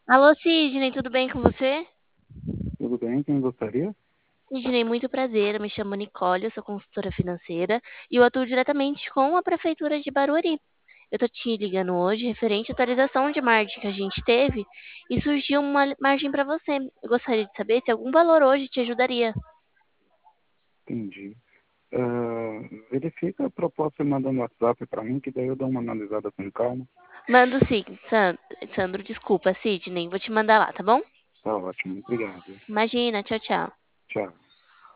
Alô, Sidney, tudo bem com você? Tudo bem? Quem gostaria? Sidney, muito prazer. Eu me chamo Nicole, eu sou consultora financeira e eu atuo diretamente com a Prefeitura de Barueri. Eu tô te ligando hoje referente à atualização de margem que a gente teve e surgiu uma margem para você. Eu gostaria de saber se algum valor hoje te ajudaria. Entendi. Verifica a proposta e manda no WhatsApp para mim, que daí eu dou uma analisada com calma. Mando sim, Sandro, desculpa, Sidney, vou te mandar lá, tá bom? Tá ótimo, obrigado. Imagina, tchau, tchau. Tchau.